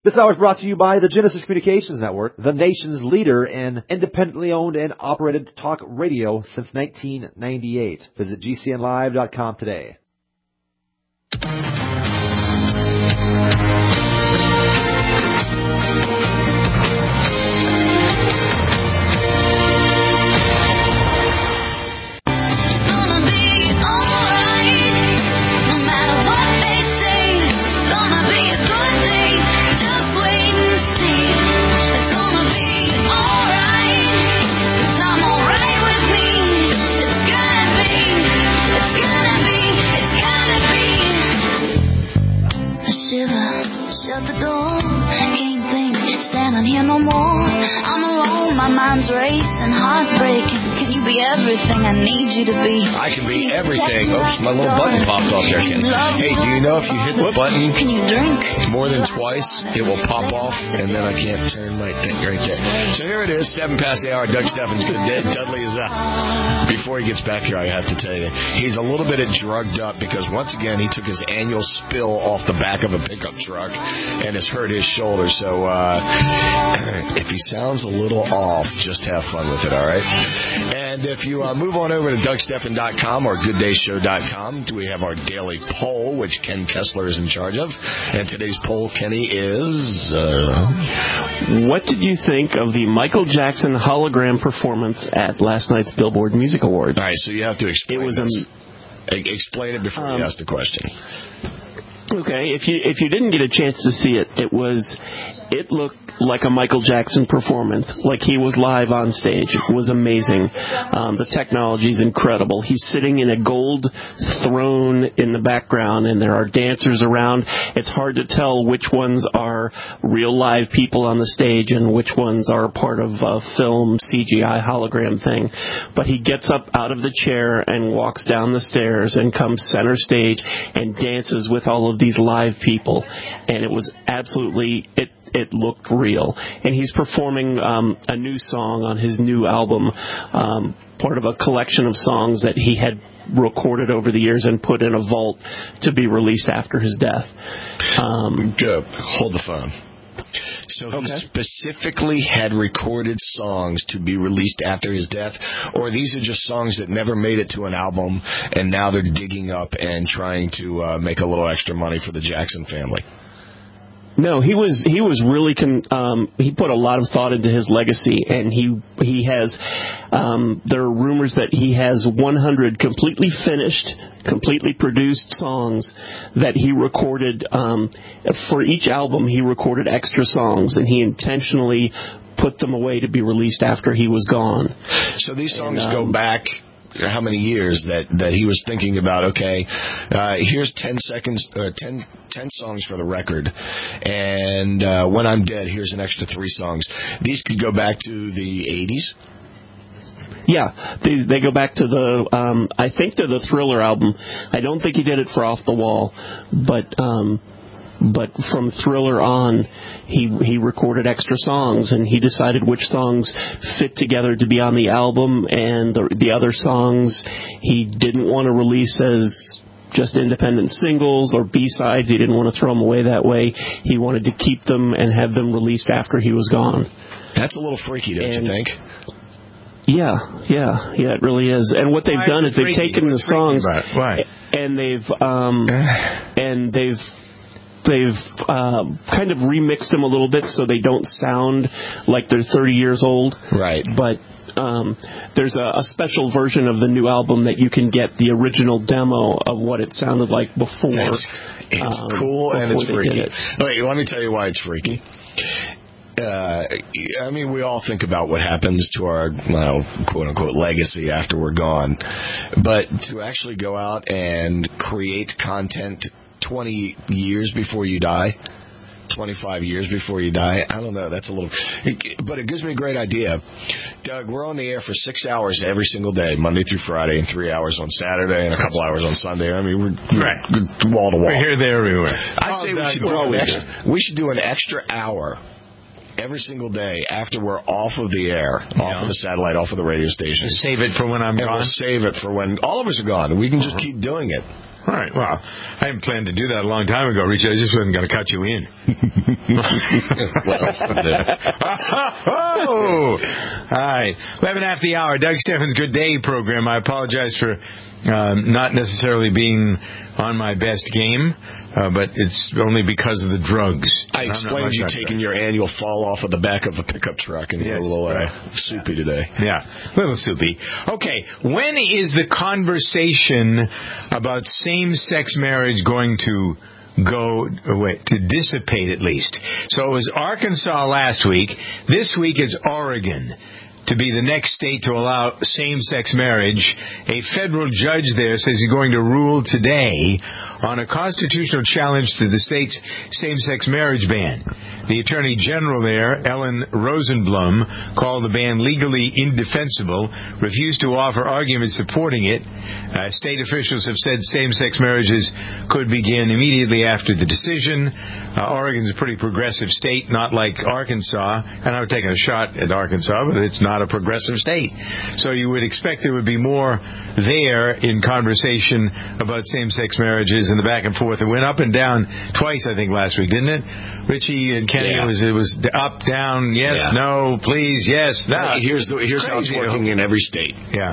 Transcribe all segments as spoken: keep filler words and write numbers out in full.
This hour is brought to you by the Genesis Communications Network, the nation's leader in independently owned and operated talk radio since nineteen ninety-eight. Visit G C N live dot com today. Racing, heartbreaking. Can you be everything I need you to be? I can be everything. Oops, my little button popped off there, Ken. Hey, do you know if you hit the button can you drink? more than twice, it will pop off, and then I can't turn my thing right there. So here it is, seven past the hour. Doug Steffens good day. Dudley is up. Before he gets back here, I have to tell you, he's a little bit drugged up because once again he took his annual spill off the back of a pickup truck and has hurt his shoulder. So uh, if he sounds a little off, just have fun with it, all right? And if you uh, move on over to Doug Steffen dot com or Good Day Show dot com, we have our daily poll, which Ken Kessler is in charge of. And today's poll, Kenny, is... Uh... What did you think of the Michael Jackson hologram performance at last night's Billboard Music Awards? All right, so you have to explain it was this. Um, explain it before um, you ask the question. Okay, if you if you didn't get a chance to see it, it was it looked like a Michael Jackson performance, like he was live on stage. It was amazing. Um, the technology is incredible. He's sitting in a gold throne in the background, and there are dancers around. It's hard to tell which ones are real live people on the stage and which ones are part of a film C G I hologram thing. But he gets up out of the chair and walks down the stairs and comes center stage and dances with all of these live people. And it was absolutely... it. It looked real. And he's performing um, a new song on his new album, um, part of a collection of songs that he had recorded over the years and put in a vault to be released after his death. Um, Good. Hold the phone. So okay. he specifically had recorded songs to be released after his death, or these are just songs that never made it to an album, and now they're digging up and trying to uh, make a little extra money for the Jackson family? No, he was he was really con, um, he put a lot of thought into his legacy, and he he has um, there are rumors that he has one hundred completely finished, completely produced songs that he recorded um, for each album. He recorded extra songs, and he intentionally put them away to be released after he was gone. So these songs and, um, go back how many years that, that he was thinking about, okay, uh, here's ten seconds, uh, ten, ten songs for the record, and uh, when I'm dead, here's an extra three songs. These could go back to the eighties? Yeah, they they go back to the, um, I think to the Thriller album. I don't think he did it for Off the Wall, but... Um, But from Thriller on, he he recorded extra songs, and he decided which songs fit together to be on the album, and the, the other songs he didn't want to release as just independent singles or B-sides. He didn't want to throw them away that way. He wanted to keep them and have them released after he was gone. That's a little freaky, don't and, you think? Yeah, yeah, yeah, it really is. And what they've Why done is, is they've taken the songs Why? and they've um, and they've They've uh, kind of remixed them a little bit so they don't sound like they're thirty years old. Right. But um, there's a, a special version of the new album that you can get the original demo of what it sounded like before. It's, it's um, cool and it's freaky. It. Wait, let me tell you why it's freaky. Uh, I mean, we all think about what happens to our, well, quote-unquote, legacy after we're gone. But to actually go out and create content twenty years before you die, twenty-five years before you die, I don't know, that's a little... But it gives me a great idea. Doug, we're on the air for six hours every single day, Monday through Friday, and three hours on Saturday, and a couple hours on Sunday. I mean, we're, right. we're wall to wall. We're here, there, everywhere. I oh, say we should, do an extra, we should do an extra hour every single day after we're off of the air, yeah. off of the satellite, off of the radio station. Just save it for when I'm and gone. We'll save it for when all of us are gone. We can just uh-huh. keep doing it. All right. Well, I hadn't planned to do that a long time ago, Richard. I just wasn't going to cut you in. What else is there? Oh! All right. eleven after the hour. Doug Steffens' Good Day program. I apologize for um, not necessarily being on my best game, uh, but it's only because of the drugs. I explained you taking your annual fall off of the back of a pickup truck and yes, a little uh, right. soupy today. Yeah, a little soupy. Okay, when is the conversation about same-sex marriage going to go away, to dissipate at least? So it was Arkansas last week. This week it's Oregon to be the next state to allow same-sex marriage. A federal judge there says he's going to rule today on a constitutional challenge to the state's same-sex marriage ban. The Attorney General there, Ellen Rosenblum, called the ban legally indefensible, refused to offer arguments supporting it. Uh, state officials have said same-sex marriages could begin immediately after the decision. Uh, Oregon's a pretty progressive state, not like Arkansas, and I would take a shot at Arkansas, but it's not a progressive state. So you would expect there would be more there in conversation about same-sex marriages and the back and forth. It went up and down twice, I think, last week, didn't it? Richie and Kenny, yeah. it was it was up, down, yes, yeah. no, please, yes, no. Here's the, here's how it's working in every state. Yeah.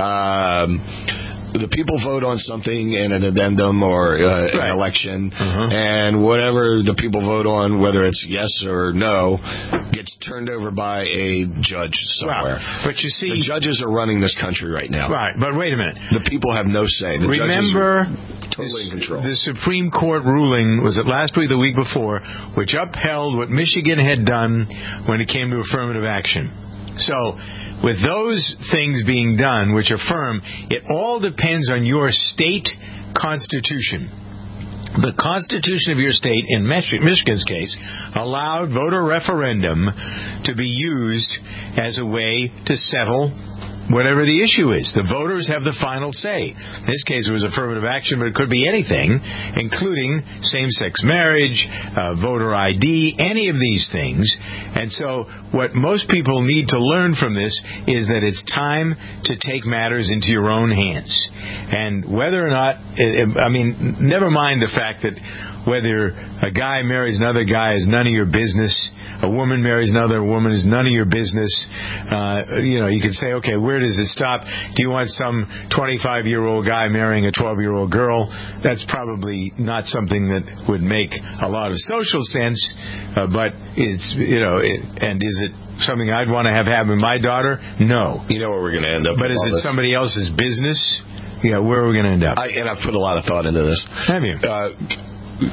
Um, the people vote on something in an addendum or uh, right. an election, uh-huh. and whatever the people vote on, whether it's yes or no, gets turned over by a judge somewhere. Wow. But you see, the judges are running this country right now. Right, but wait a minute. The people have no say. The Remember, judges are totally in control. The Supreme Court ruling, was it last week, the week before, which upheld what Michigan had done when it came to affirmative action. So, with those things being done, which affirm, it all depends on your state constitution. The constitution of your state, in Michigan's case, allowed voter referendum to be used as a way to settle whatever the issue is. The voters have the final say. In this case, it was affirmative action, but it could be anything, including same-sex marriage, uh, voter I D, any of these things. And so what most people need to learn from this is that it's time to take matters into your own hands. And whether or not, I mean, never mind the fact that whether a guy marries another guy is none of your business. A woman marries another woman is none of your business. Uh, you know, you can say, okay, where does it stop? Do you want some twenty-five-year-old guy marrying a twelve-year-old girl? That's probably not something that would make a lot of social sense, uh, but it's, you know, it, and is it something I'd want to have happen to my daughter? No. You know where we're going to end up. But is it this? Somebody else's business? Yeah, where are we going to end up? I, and I've put a lot of thought into this. Have you? Uh,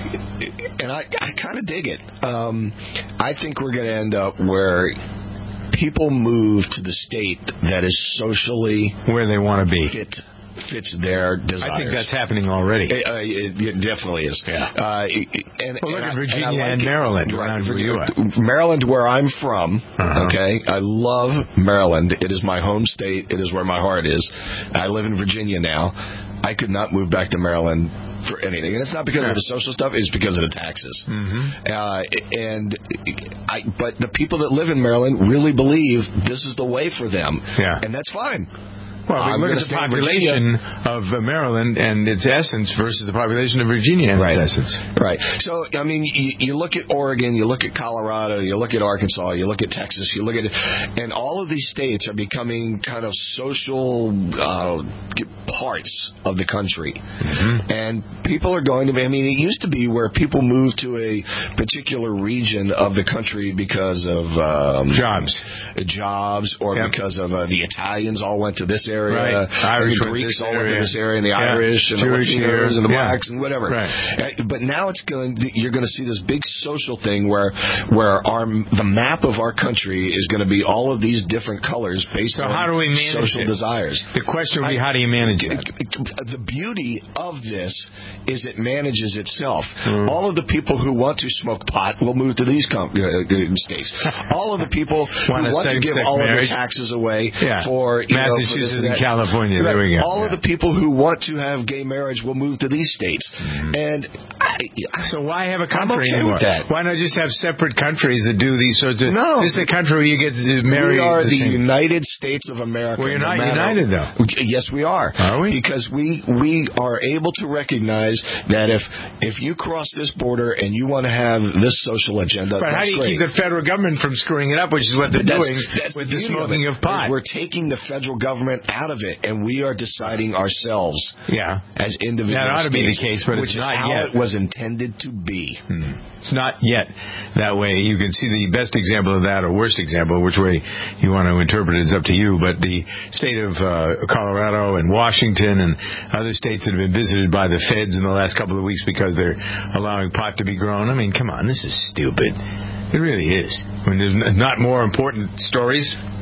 and I, I kind of dig it. Um, I think we're going to end up where people move to the state that is socially where they want to be. Fit, fits their desires. I think that's happening already. It, uh, it, it definitely is. Yeah. Uh, and, well, look and at Virginia and, like and Maryland. Right, Around where you are. Maryland, where I'm from. Uh-huh. Okay, I love Maryland. It is my home state. It is where my heart is. I live in Virginia now. I could not move back to Maryland for anything, and it's not because of the social stuff; it's because of the taxes. Mm-hmm. Uh, and I, but the people that live in Maryland really believe this is the way for them, yeah. and that's fine. Well, we look at the population of uh, Maryland and its essence versus the population of Virginia and right. its essence. Right. So, I mean, you, you look at Oregon, you look at Colorado, you look at Arkansas, you look at Texas, you look at, and all of these states are becoming kind of social uh, parts of the country. Mm-hmm. And people are going to be, I mean, it used to be where people moved to a particular region of the country because of um, jobs. Jobs, or yep. because of uh, the Italians all went to this area. Right. Irish and the Greeks all went to this area, and the yeah. Irish and Jewish the Latinos and the yeah. blacks and whatever. Right. But now it's going. You're going to see this big social thing where, where our the map of our country is going to be all of these different colors based so on how do we manage social it? desires. The question would be, how do you manage it? The beauty of this is it manages itself. Mm. All of the people who want to smoke pot will move to these com- uh, states. All of the people who want, want to give all marriage? of their taxes away yeah. for you Massachusetts know, for and California. Right. There we go. All yeah. of the people who want to have gay marriage will move to these states. Mm-hmm. And I, so why have a country okay anymore? With that. Why not just have separate countries that do these sorts of... No. This is a country where you get to marry... We are the, the same. United States of America. Well, you're no not matter, united, though. Yes, we are. Are we? Because we we are able to recognize that if if you cross this border and you want to have this social agenda, but that's how do you great. keep the federal government from screwing it up, which is what they're That's, doing that's with the the beauty smoking of, of pot? We're taking the federal government out of it, and we are deciding ourselves Yeah. as individual That ought to be the states, case, but which it's not is how yet. it was intended to be. Hmm. It's not yet that way. You can see the best example of that, or worst example, which way you want to interpret it is up to you. But the state of uh, Colorado and Washington and other states that have been visited by the feds in the last couple of weeks because they're allowing pot to be grown. I mean, come on, this is stupid. It really is. When there's not more important stories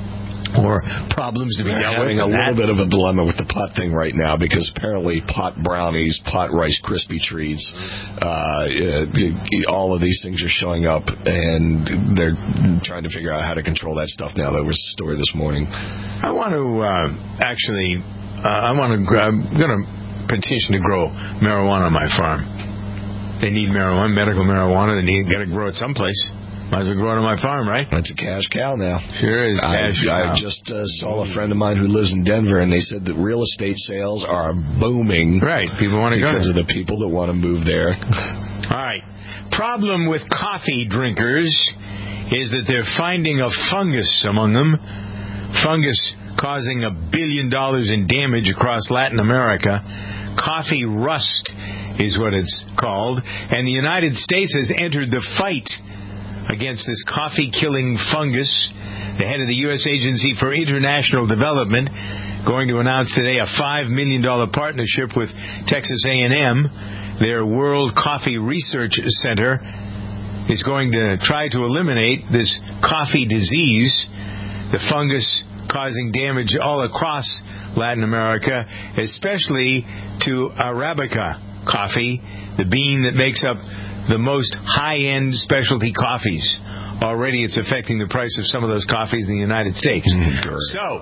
or problems to be We're dealt with. having a than little that. bit of a dilemma with the pot thing right now because apparently pot brownies, pot Rice Krispie treats, uh, uh, all of these things are showing up, and they're trying to figure out how to control that stuff now. There was a story this morning. I want to uh, actually, uh, I want to. I'm going to petition to grow marijuana on my farm. They need marijuana, medical marijuana. They need got to grow it someplace. Might as well grow it on my farm, right? That's a cash cow now. Sure is cash I, cow. I just uh, saw a friend of mine who lives in Denver, and they said that real estate sales are booming. Right, people want to go because there. of the people that want to move there. All right. Problem with coffee drinkers is that they're finding a fungus among them. Fungus causing a billion dollars in damage across Latin America. Coffee rust is what it's called. And the United States has entered the fight against this coffee-killing fungus. The head of the U S Agency for International Development going to announce today a five million dollars partnership with Texas A and M. Their World Coffee Research Center is going to try to eliminate this coffee disease, the fungus causing damage all across Latin America, especially to Arabica coffee, the bean that makes up the most high-end specialty coffees. Already it's affecting the price of some of those coffees in the United States. Mm, so,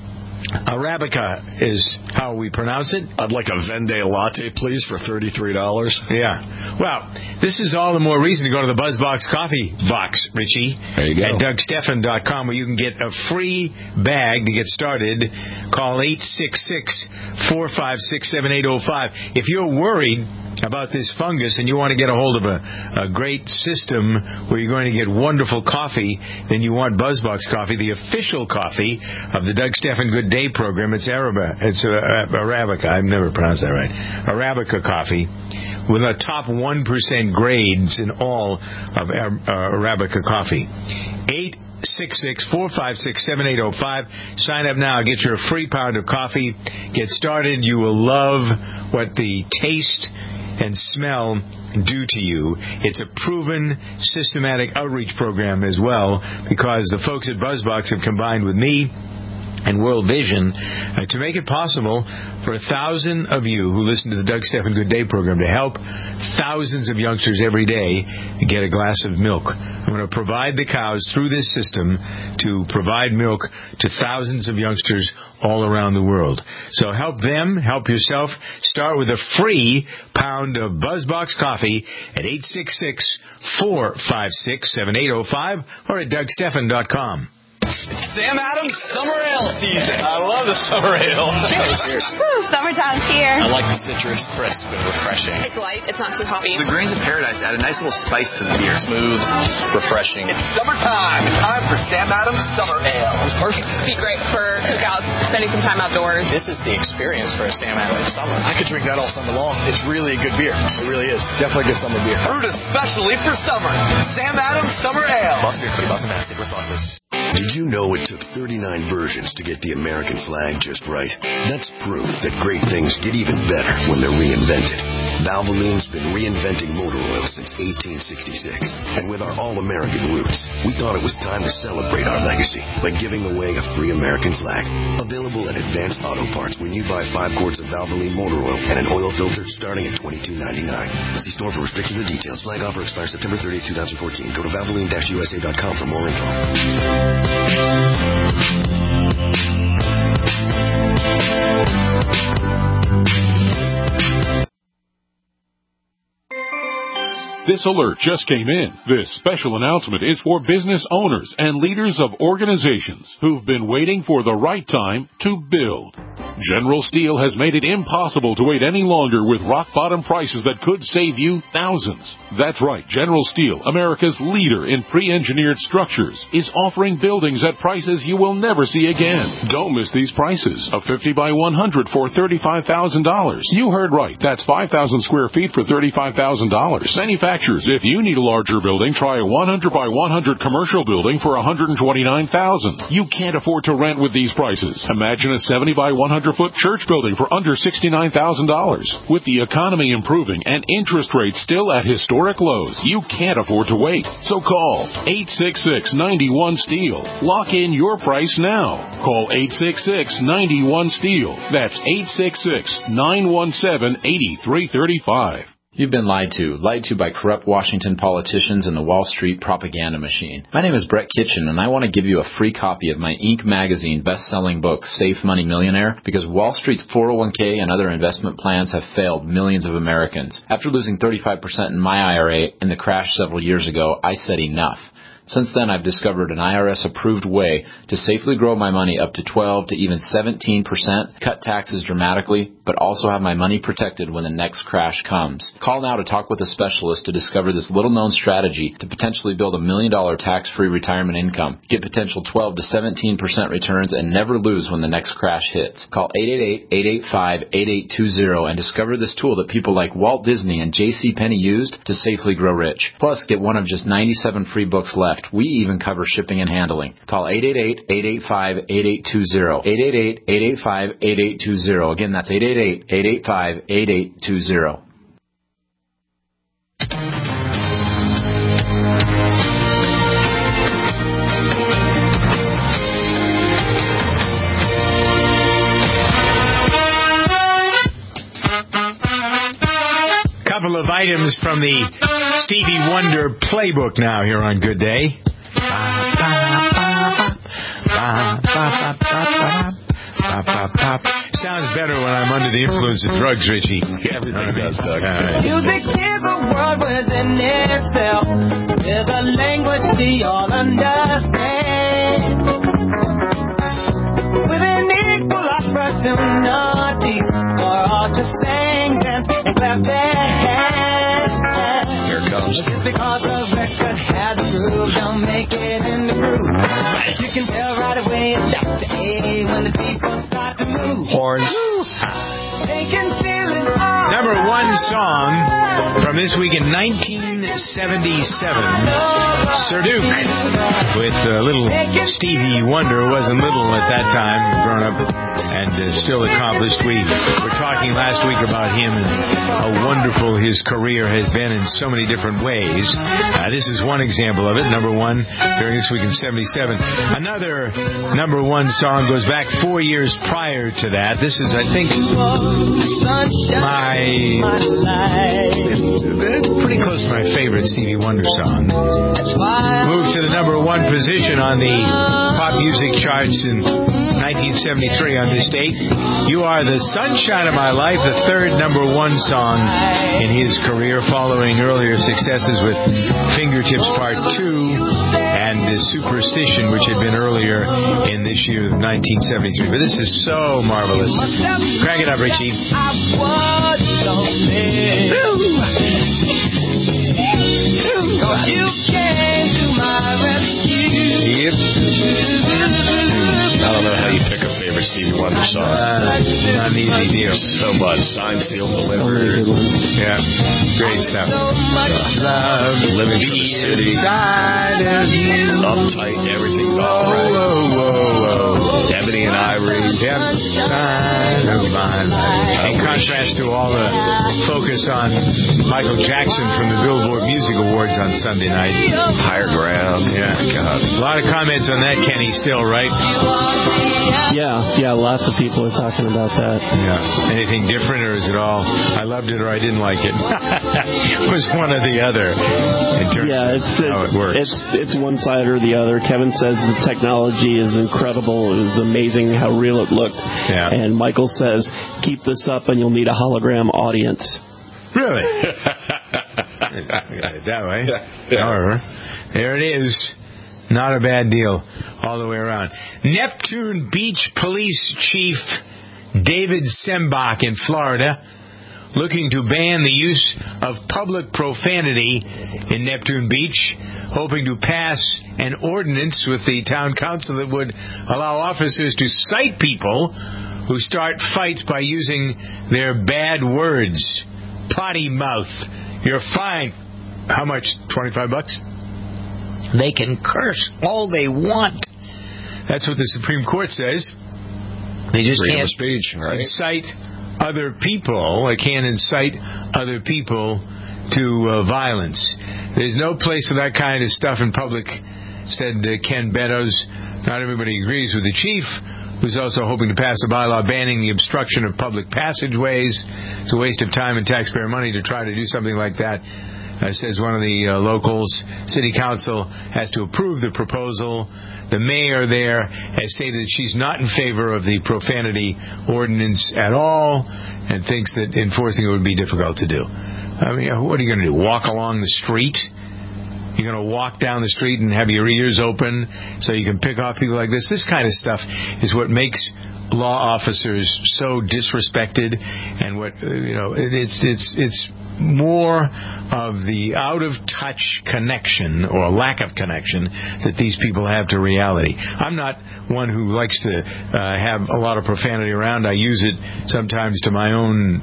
Arabica is how we pronounce it. I'd like a Vendée latte, please, for thirty-three dollars. Yeah. Well, this is all the more reason to go to the BuzzBox Coffee Box, Richie. There you go. At Doug Stephan dot com, where you can get a free bag to get started. Call eight six six, four five six, seven eight zero five. If you're worried about this fungus and you want to get a hold of a, a great system where you're going to get wonderful coffee, then you want BuzzBox Coffee, the official coffee of the Doug Stephan Good Day program. It's Arabica. It's uh, Arabica. I've never pronounced that right. Arabica coffee with a top one percent grades in all of uh, Arabica coffee. eight six six, four five six, seven eight zero five. Sign up now. Get your free pound of coffee. Get started. You will love what the taste and smell do to you. It's a proven systematic outreach program as well, because the folks at BuzzBox have combined with me and World Vision uh, to make it possible for a thousand of you who listen to the Doug Stephan Good Day program to help thousands of youngsters every day get a glass of milk. I'm going to provide the cows through this system to provide milk to thousands of youngsters all around the world. So help them, help yourself. Start with a free pound of BuzzBox coffee at eight six six, four five six, seven eight zero five or at Doug Stephan dot com. It's Sam Adams Summer Ale season. I love the summer ale. Cheers. Woo, summertime's here. I like the citrus, crisp and refreshing. It's light. It's not too hoppy. The grains of paradise add a nice little spice to the beer. Smooth, refreshing. It's summertime. It's time for Sam Adams Summer Ale. It's perfect. It'd be great for cookouts, spending some time outdoors. This is the experience for a Sam Adams summer. I could drink that all summer long. It's really a good beer. It really is. Definitely a good summer beer. Brewed especially for summer. Sam Adams Summer Ale. Boston Beer Company, Boston, Mass. Take responsibly. Did you know it took thirty-nine versions to get the American flag just right? That's proof that great things get even better when they're reinvented. Valvoline's been reinventing motor oil since eighteen sixty-six. And with our all-American roots, we thought it was time to celebrate our legacy by giving away a free American flag. Available at Advanced Auto Parts when you buy five quarts of Valvoline motor oil and an oil filter starting at twenty-two ninety-nine. See store for restrictions and details. Flag offer expires September thirtieth, twenty fourteen. Go to valvoline dash u s a dot com for more info. This alert just came in. This special announcement is for business owners and leaders of organizations who've been waiting for the right time to build. General Steel has made it impossible to wait any longer with rock-bottom prices that could save you thousands. That's right, General Steel, America's leader in pre-engineered structures, is offering buildings at prices you will never see again. Don't miss these prices. A fifty by one hundred for thirty-five thousand dollars. You heard right. That's five thousand square feet for thirty-five thousand dollars. Manufacturers, if you need a larger building, try a one hundred by one hundred commercial building for one hundred twenty-nine thousand dollars. You can't afford to rent with these prices. Imagine a seventy by one hundred foot church building for under sixty-nine thousand dollars. With the economy improving and interest rates still at historic lows, you can't afford to wait. So call eight six six, nine one, STEEL. Lock in your price now. Call eight six six, nine one, STEEL. That's eight six six, nine one seven, eight three three five. You've been lied to, lied to by corrupt Washington politicians and the Wall Street propaganda machine. My name is Brett Kitchen, and I want to give you a free copy of my Inc magazine best-selling book, Safe Money Millionaire, because Wall Street's four oh one k and other investment plans have failed millions of Americans. After losing thirty-five percent in my I R A in the crash several years ago, I said enough. Since then, I've discovered an I R S-approved way to safely grow my money up to twelve to even seventeen percent, cut taxes dramatically, but also have my money protected when the next crash comes. Call now to talk with a specialist to discover this little-known strategy to potentially build a million-dollar tax-free retirement income. Get potential twelve to seventeen percent returns and never lose when the next crash hits. Call eight eight eight, eight eight five, eight eight two zero and discover this tool that people like Walt Disney and J C Penney used to safely grow rich. Plus, get one of just ninety-seven free books left. We even cover shipping and handling. Call eight eight eight, eight eight five, eight eight two zero. eight eight eight, eight eight five, eight eight two zero. Again, that's eight eight eight, eight eight five, eight eight two zero. Couple of items from the Stevie Wonder playbook now here on Good Day. Sounds better when I'm under the influence of drugs, Richie. Everything does, Doug. Right. Music is a world within itself. There's a language we all understand. With an equal opportunity for all to sing, dance, and clap their hands. Here it comes. Just because the record has a groove, don't make it in the groove. But you can tell right away it's Doctor A when the people start to move. Horns. They can feel it all. Number one song from this week in nineteen seventy-seven. Sir Duke with uh, little Stevie Wonder. Wasn't little at that time, grown up and uh, still accomplished. We were talking last week about him and how wonderful his career has been in so many different ways. Uh, this is one example of it. Number one during this week in seventy-seven. Another number one song goes back four years prior to that. This is, I think, my pretty close to my favorite Stevie Wonder song. Moved to the number one position on the pop music charts in nineteen seventy-three on this date. You Are the Sunshine of My Life, the third number one song in his career, following earlier successes with Fingertips Part two and Superstition, which had been earlier in this year of nineteen seventy-three. But this is so marvelous. Crank it up, Richie. You came to my rescue. Yep. I don't know how you pick a favorite Stevie Wonder song. Uh, not an easy deal. So much. Signed, sealed, delivered. Yeah. Great stuff. Love, Living for the City. Inside of you. Uptight, everything's all right. Whoa, whoa, whoa. Ebony and Ivory. Yep. Side of my life. In contrast to all the focus on Michael Jackson from the Billboard Music Awards on Sunday night. Higher Ground. Yeah. Oh, God. A lot of comments on that, Kenny, still, right? Yeah, yeah, lots of people are talking about that. Yeah. Anything different, or is it all, I loved it or I didn't like it? It was one or the other in terms yeah, it's, of how it works. It's, it's one side or the other. Kevin says the technology is incredible. It was amazing how real it looked. Yeah. And Michael says, keep this up and you'll need a hologram audience. Really? that way. Yeah. Yeah. However, there it is. Not a bad deal all the way around. Neptune Beach Police Chief David Sembach in Florida looking to ban the use of public profanity in Neptune Beach, hoping to pass an ordinance with the town council that would allow officers to cite people who start fights by using their bad words. Potty mouth. You're fined. How much? twenty-five bucks? They can curse all they want. That's what the Supreme Court says. They just Freedom can't of speech, right? incite other people. They can't incite other people to uh, violence. There's no place for that kind of stuff in public, said uh, Ken Beddoes. Not everybody agrees with the chief, who's also hoping to pass a bylaw banning the obstruction of public passageways. It's a waste of time and taxpayer money to try to do something like that. Uh, says one of the uh, locals. City Council has to approve the proposal. The mayor there has stated that she's not in favor of the profanity ordinance at all and thinks that enforcing it would be difficult to do. I mean, what are you going to do? Walk along the street? You're going to walk down the street and have your ears open so you can pick off people like this? This kind of stuff is what makes law officers so disrespected, and what uh, you know, it, it's it's it's more of the out-of-touch connection or lack of connection that these people have to reality. I'm not one who likes to uh, have a lot of profanity around. I use it sometimes to my own uh,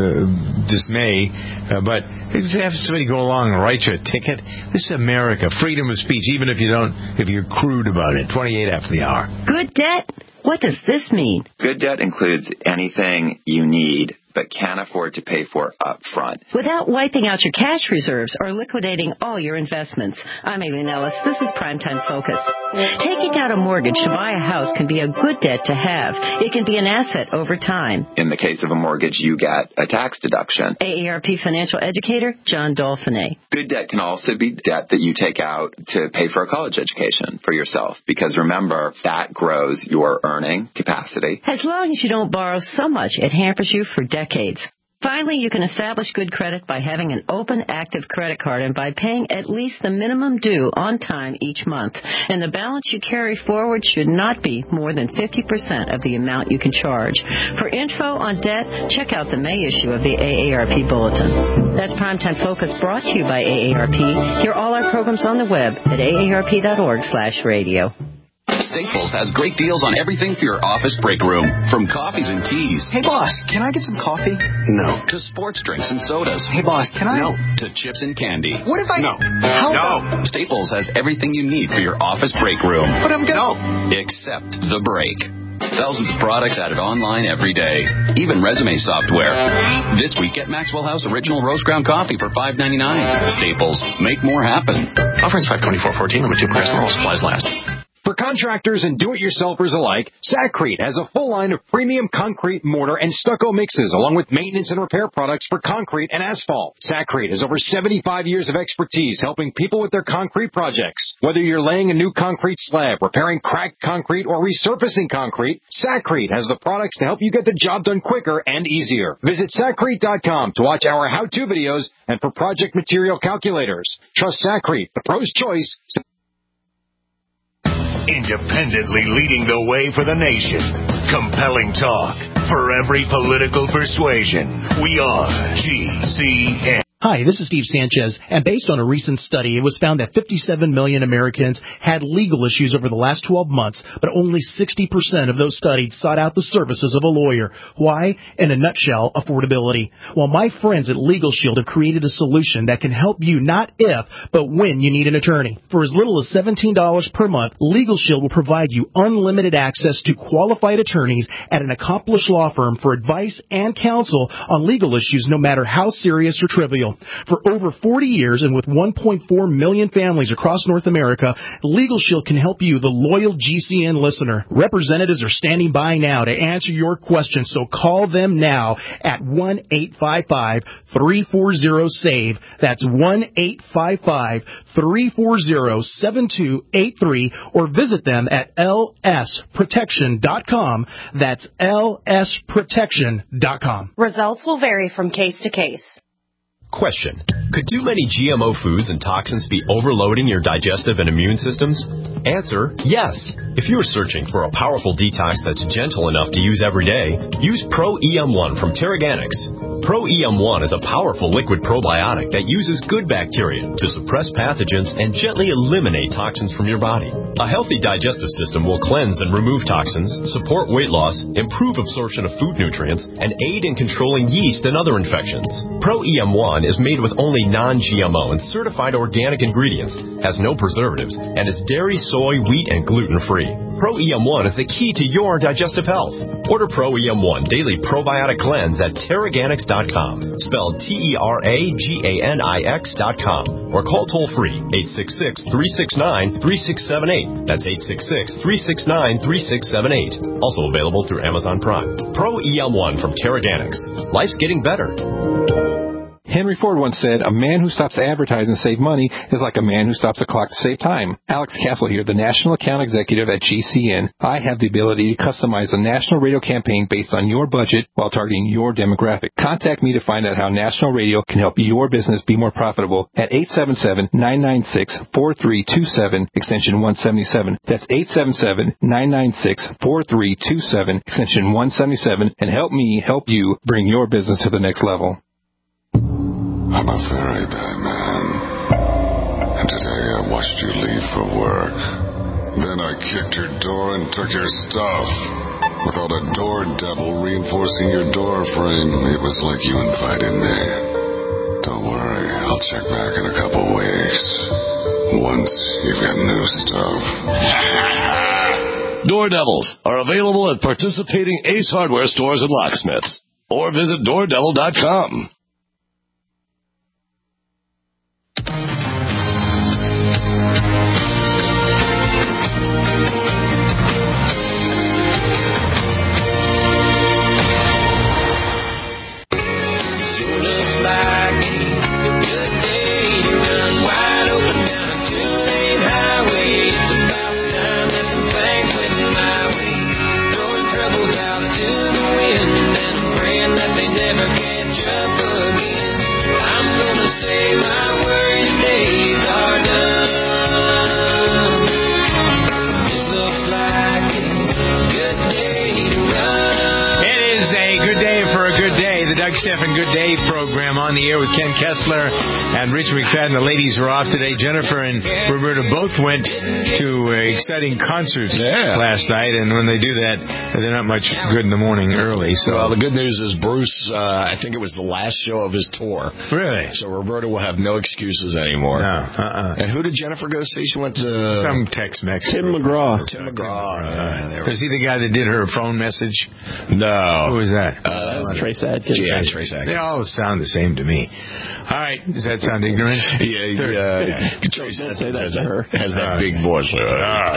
uh, dismay, uh, but to have somebody go along and write you a ticket, this is America. Freedom of speech, even if you don't, if you're crude about it. twenty-eight after the hour. Good debt? What does this mean? Good debt includes anything you need but can't afford to pay for up front. Without wiping out your cash reserves or liquidating all your investments. I'm Aileen Ellis. This is Primetime Focus. Taking out a mortgage to buy a house can be a good debt to have. It can be an asset over time. In the case of a mortgage, you get a tax deduction. A A R P financial educator, John Dolphinet. Good debt can also be debt that you take out to pay for a college education for yourself. Because remember, that grows your earning capacity. As long as you don't borrow so much, it hampers you for decades. Finally, you can establish good credit by having an open, active credit card and by paying at least the minimum due on time each month. And the balance you carry forward should not be more than fifty percent of the amount you can charge. For info on debt, check out the May issue of the A A R P Bulletin. That's Primetime Focus, brought to you by A A R P. Hear all our programs on the web at A A R P dot org slash radio. Staples has great deals on everything for your office break room, from coffees and teas. Hey, boss, can I get some coffee? No. To sports drinks and sodas. Hey, boss, can I? No. To chips and candy. What if I? No. How no. about... Staples has everything you need for your office break room. But I'm gonna... No. Except the break. Thousands of products added online every day. Even resume software. This week, get Maxwell House Original Roast Ground Coffee for five ninety-nine. Staples. Make more happen. Offerings five twenty-four fourteen. Limit two price. Normal supplies last. For contractors and do-it-yourselfers alike, Sakrete has a full line of premium concrete, mortar, and stucco mixes, along with maintenance and repair products for concrete and asphalt. Sakrete has over seventy-five years of expertise helping people with their concrete projects. Whether you're laying a new concrete slab, repairing cracked concrete, or resurfacing concrete, Sakrete has the products to help you get the job done quicker and easier. Visit Sakrete dot com to watch our how-to videos and for project material calculators. Trust Sakrete, the pro's choice. Independently leading the way for the nation. Compelling talk for every political persuasion. We are G C N. Hi, this is Steve Sanchez, and based on a recent study, it was found that fifty-seven million Americans had legal issues over the last twelve months, but only sixty percent of those studied sought out the services of a lawyer. Why? In a nutshell, affordability. Well, my friends at Legal Shield have created a solution that can help you not if, but when you need an attorney. For as little as seventeen dollars per month, Legal Shield will provide you unlimited access to qualified attorneys at an accomplished law firm for advice and counsel on legal issues, no matter how serious or trivial. For over forty years and with one point four million families across North America, Legal Shield can help you, the loyal G C N listener. Representatives are standing by now to answer your questions, so call them now at one eight five five, three four zero, SAVE. That's one eight five five, three four zero, seven two eight three, or visit them at L S protection dot com. That's L S protection dot com. Results will vary from case to case. Question. Could too many G M O foods and toxins be overloading your digestive and immune systems? Answer, yes. If you're searching for a powerful detox that's gentle enough to use every day, use Pro E M one from Terraganics. Pro E M one is a powerful liquid probiotic that uses good bacteria to suppress pathogens and gently eliminate toxins from your body. A healthy digestive system will cleanse and remove toxins, support weight loss, improve absorption of food nutrients, and aid in controlling yeast and other infections. Pro E M one is made with only non-G M O and certified organic ingredients, has no preservatives, and is dairy, soy, wheat, and gluten-free. Pro E M one is the key to your digestive health. Order Pro E M one Daily Probiotic Cleanse at Terraganics dot com, spelled T E R A G A N I X dot com, or call toll-free eight six six, three six nine, three six seven eight. That's eight six six, three six nine, three six seven eight. Also available through Amazon Prime. Pro E M one from Terraganics. Life's getting better. Henry Ford once said, a man who stops advertising to save money is like a man who stops a clock to save time. Alex Castle here, the National Account Executive at G C N. I have the ability to customize a national radio campaign based on your budget while targeting your demographic. Contact me to find out how national radio can help your business be more profitable at eight seven seven, nine nine six, four three two seven, extension one seventy-seven. That's eight seven seven, nine nine six, four three two seven, extension one seventy-seven, and help me help you bring your business to the next level. I'm a very bad man, and today I watched you leave for work. Then I kicked your door and took your stuff. Without a door devil reinforcing your door frame, it was like you invited me. Don't worry, I'll check back in a couple weeks, once you've got new stuff. Door devils are available at participating Ace Hardware stores and locksmiths, or visit door devil dot com. Stephan Good Day program on the air with Ken Kessler and Rich McFadden. The ladies are off today. Jennifer and Roberta both went to uh, exciting concerts yeah. last night, and when they do that, they're not much good in the morning early. So, well, the good news is Bruce, uh, I think it was the last show of his tour. Really? So Roberta will have no excuses anymore. No. Uh-uh. And who did Jennifer go see? She went to... Some Tex-Mex. Tim McGraw. Tim McGraw. Uh, was he the guy that did her phone message? No. Who was that? Uh, that was Trace Adkins. Yeah, Trace Adkins. They all sound the same to me. All right. Does that sound ignorant? Yeah, yeah. yeah. Trace Don't say that to her. Has that uh, big voice. Uh,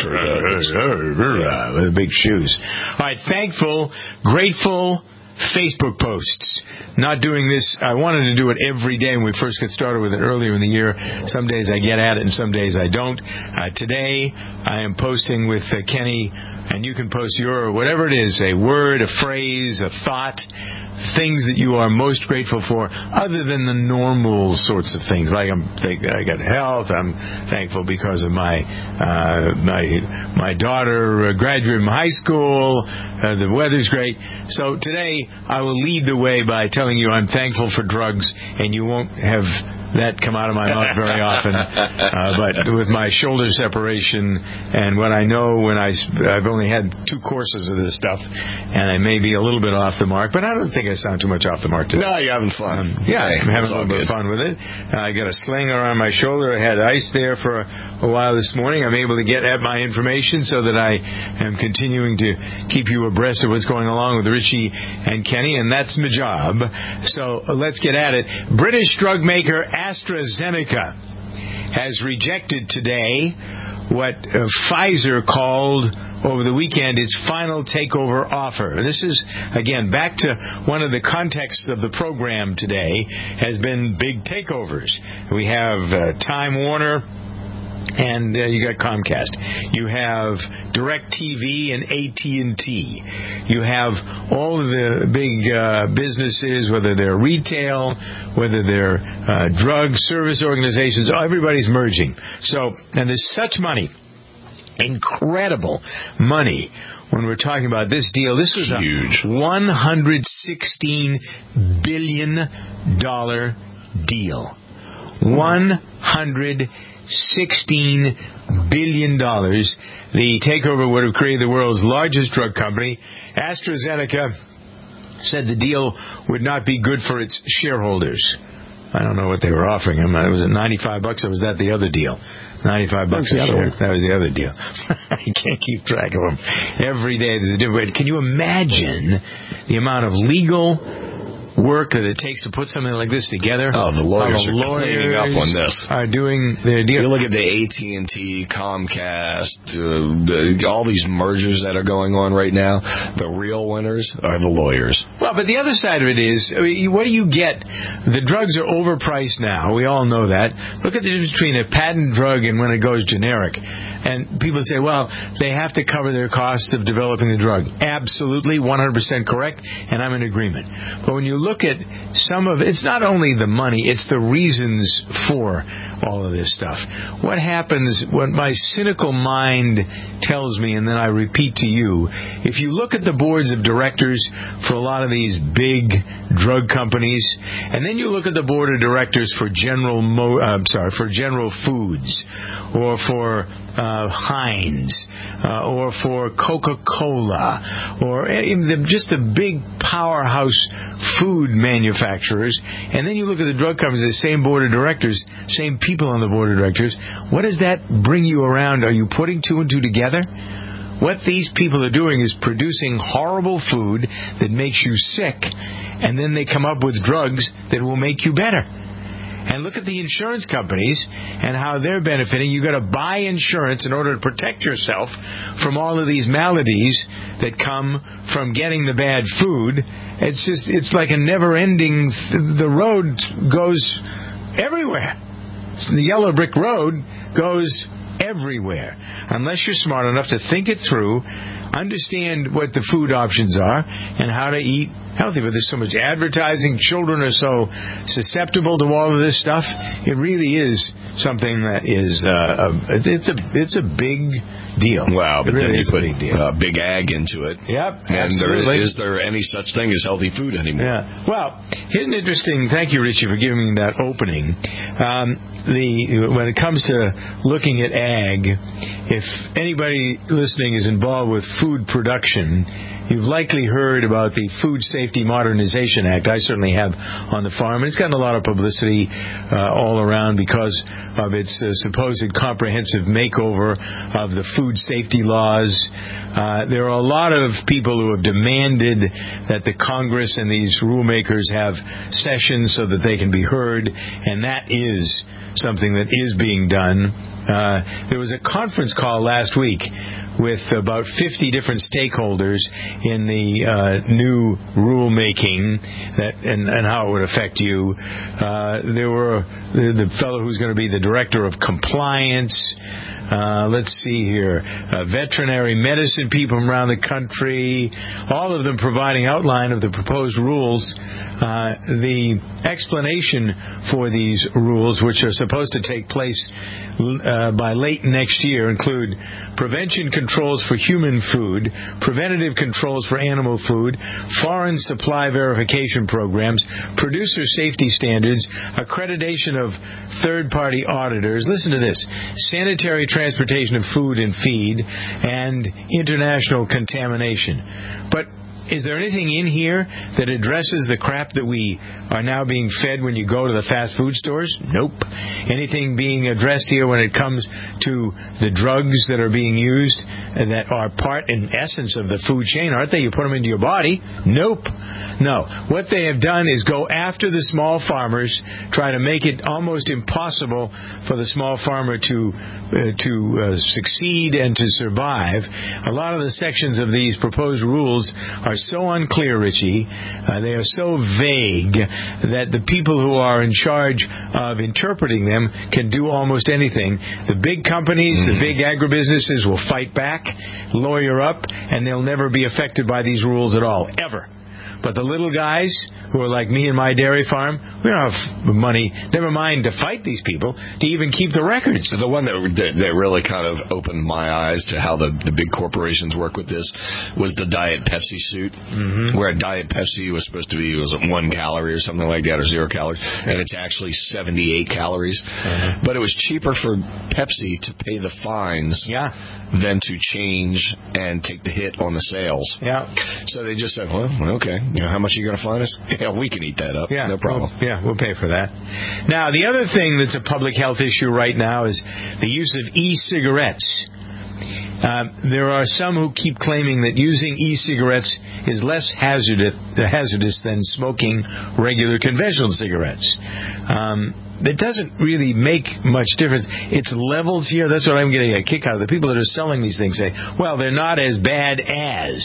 uh, with big shoes. All right. Thankful, grateful Facebook posts. Not doing this. I wanted to do it every day when we first got started with it earlier in the year. Some days I get at it and some days I don't. Uh, today I am posting with uh, Kenny, and you can post your, whatever it is, a word, a phrase, a thought, things that you are most grateful for other than the normal sorts of things. Like I'm think I got health. I'm thankful because of my uh, my my daughter graduated from high school. Uh, the weather's great. So today I will lead the way by telling you I'm thankful for drugs, and you won't have that come out of my mouth very often. Uh, but with my shoulder separation and what I know when I, I've only had two courses of this stuff, and I may be a little bit off the mark, but I don't think I sound too much off the mark today. No, you're having fun. Um, yeah, I'm having a little bit of fun with it. Uh, I got a sling around my shoulder. I had ice there for a, a while this morning. I'm able to get at my information so that I am continuing to keep you abreast of what's going along with Richie and Kenny, and that's my job. So uh, let's get at it. British drug maker AstraZeneca has rejected today what uh, Pfizer called over the weekend its final takeover offer. This is, again, back to one of the contexts of the program today has been big takeovers. We have uh, Time Warner and uh, you got Comcast. You have DirecTV and A T and T. You have all of the big uh, businesses, whether they're retail, whether they're uh, drug service organizations. Everybody's merging. So, and there's such money, incredible money. When we're talking about this deal, this was huge, a one hundred sixteen billion dollars deal. one hundred sixteen billion dollars. The takeover would have created the world's largest drug company. AstraZeneca said the deal would not be good for its shareholders. I don't know what they were offering him. Was it ninety-five bucks, or was that the other deal? ninety-five bucks a share. That was the other deal. I can't keep track of them. Every day there's a different. Can you imagine the amount of legal work that it takes to put something like this together? Oh, the lawyers, the are lawyers cleaning up on this. Are doing their deal. You look at the A T and T, Comcast, uh, the, all these mergers that are going on right now. The real winners are the lawyers. Well, but the other side of it is, I mean, what do you get? The drugs are overpriced now. We all know that. Look at the difference between a patent drug and when it goes generic. And people say, well, they have to cover their cost of developing the drug. Absolutely, one hundred percent correct, and I'm in agreement. But when you look at some of it's not only the money, it's the reasons for all of this stuff. What happens when my cynical mind tells me, and then I repeat to you, if you look at the boards of directors for a lot of these big drug companies, and then you look at the board of directors for General Mo, uh, I'm sorry, for General Foods, or for uh, Heinz, uh, or for Coca-Cola, or the, just the big powerhouse food manufacturers, and then you look at the drug companies, the same board of directors, same people on the board of directors, what does that bring you around? Are you putting two and two together? What these people are doing is producing horrible food that makes you sick, and then they come up with drugs that will make you better. And look at the insurance companies and how they're benefiting. You've got to buy insurance in order to protect yourself from all of these maladies that come from getting the bad food. It's just, it's like a never-ending, the road goes everywhere. The yellow brick road goes everywhere. Unless you're smart enough to think it through, understand what the food options are and how to eat healthy. But there's so much advertising. Children are so susceptible to all of this stuff. It really is something that is uh, a, it's a it's a big deal. Wow, but it really then you is put a big deal. Uh, big ag into it. Yep, and absolutely. there, is there any such thing as healthy food anymore? Yeah. Well, here's an interesting. Thank you, Richie, for giving me that opening. Um, the when it comes to looking at ag, if anybody listening is involved with food production, you've likely heard about the Food Safety Modernization Act. I certainly have on the farm, and it's gotten a lot of publicity uh, all around because of its uh, supposed comprehensive makeover of the food safety laws. Uh, there are a lot of people who have demanded that the Congress and these rulemakers have sessions so that they can be heard, and that is something that is being done. Uh, there was a conference call last week with about fifty different stakeholders in the uh, new rulemaking that and, and how it would affect you. Uh, there were the, the fellow who's going to be the director of compliance. Uh, let's see here. Uh, veterinary medicine people from around the country, all of them providing outline of the proposed rules. Uh, the explanation for these rules, which are supposed to take place uh, by late next year, include prevention controls for human food, preventative controls for animal food, foreign supply verification programs, producer safety standards, accreditation of third-party auditors. Listen to this. Sanitary transportation of food and feed, and international contamination. But is there anything in here that addresses the crap that we are now being fed when you go to the fast food stores? Nope. Anything being addressed here when it comes to the drugs that are being used that are part, in essence, of the food chain, aren't they? You put them into your body? Nope. No. What they have done is go after the small farmers, try to make it almost impossible for the small farmer to uh, to uh, succeed and to survive. A lot of the sections of these proposed rules are so unclear, Richie. Uh, they are so vague that the people who are in charge of interpreting them can do almost anything. The big companies, mm. the big agribusinesses will fight back, lawyer up, and they'll never be affected by these rules at all, ever. But the little guys who are like me and my dairy farm, we don't have money, never mind to fight these people, to even keep the records. The one that, that really kind of opened my eyes to how the, the big corporations work with this was the Diet Pepsi suit, mm-hmm. where a Diet Pepsi was supposed to be was one calorie or something like that, or zero calories, and it's actually seventy-eight calories. Mm-hmm. But it was cheaper for Pepsi to pay the fines yeah. than to change and take the hit on the sales. Yeah. So they just said, well, okay. You know, how much are you going to fine us? Yeah, we can eat that up. Yeah, no problem. We'll, yeah, we'll pay for that. Now, the other thing that's a public health issue right now is the use of e-cigarettes. Uh, there are some who keep claiming that using e-cigarettes is less hazardous, hazardous than smoking regular conventional cigarettes. Um, it doesn't really make much difference. It's levels here. That's what I'm getting a kick out of. The people that are selling these things say, well, they're not as bad as.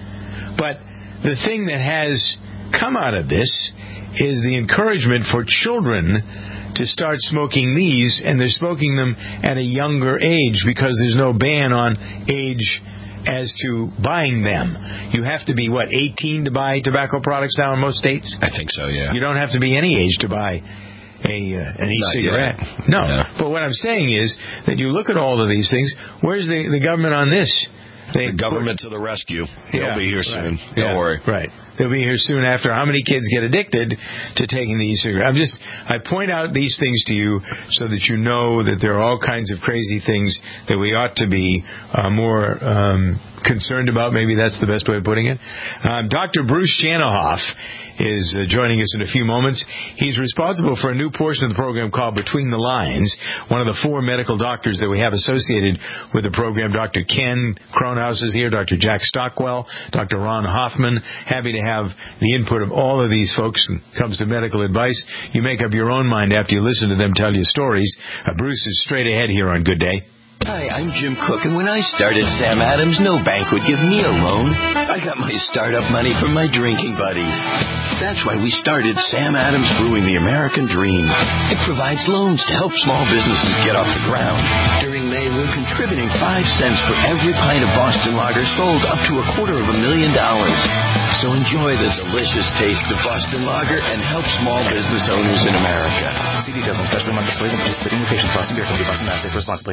But the thing that has come out of this is the encouragement for children to start smoking these, and they're smoking them at a younger age because there's no ban on age as to buying them. You have to be, what, eighteen to buy tobacco products now in most states? I think so, yeah. You don't have to be any age to buy a uh, an e-cigarette. No. Yeah. But what I'm saying is that you look at all of these things, where's the, the government on this? They, the government to the rescue. Yeah, They'll be here soon. Right. Don't yeah, worry. Right. They'll be here soon after how many kids get addicted to taking the e-cigarette. I'm just, I point out these things to you so that you know that there are all kinds of crazy things that we ought to be uh, more um, concerned about. Maybe that's the best way of putting it. Um, Doctor Bruce Shanahoff is uh, joining us in a few moments. He's responsible for a new portion of the program called Between the Lines. One of the four medical doctors that we have associated with the program, Doctor Ken Kronhaus is here, Doctor Jack Stockwell, Doctor Ron Hoffman. Happy to have the input of all of these folks when it comes to medical advice. You make up your own mind after you listen to them tell you stories. Uh, Bruce is straight ahead here on Good Day. Hi, I'm Jim Cook, and when I started Sam Adams, no bank would give me a loan. I got my startup money from my drinking buddies. That's why we started Sam Adams Brewing the American Dream. It provides loans to help small businesses get off the ground. During May, we're contributing five cents for every pint of Boston Lager sold, up to a quarter of a million dollars. So enjoy the delicious taste of Boston Lager and help small business owners in America. See details on specially marked displays and participating locations. Boston Beer Company, Boston, Mass. Safe responsibly.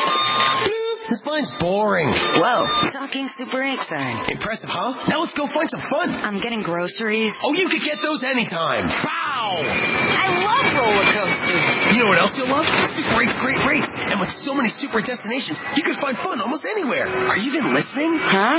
This line's boring. Whoa, talking Super eight phone. Impressive, huh? Now let's go find some fun. I'm getting groceries. Oh, you could get those anytime. Pow! I love roller coasters. You know what else you'll love? Super eight's great rates. And with so many super destinations, you can find fun almost anywhere. Are you even listening? Huh?